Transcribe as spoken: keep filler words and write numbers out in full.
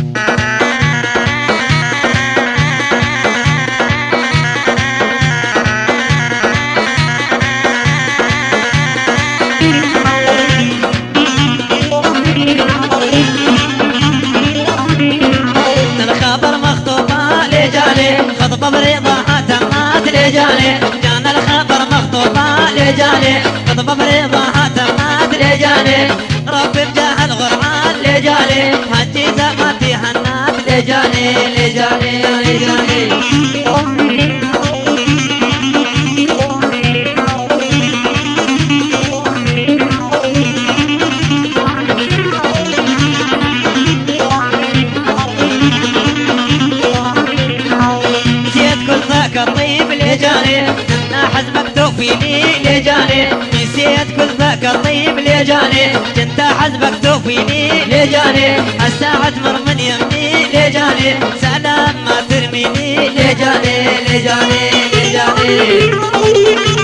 الخبر مخطوبة لجاني خطبة برضاها تمت لجاني جانا الخبر مخطوبة لجاني خطبة برضاها تمت لجاني رب بجاه الغرعان لجاني حجي زمتي هنات لجاني لجاني لجاني الطيب لجاني انا حزبك توفيني لجاني نسيت كل ذاك الطيب لجاني كنت حزبك توفيني لجاني الساعة تمر من يمني لجاني سلام ما ترميني لجاني لجاني لجاني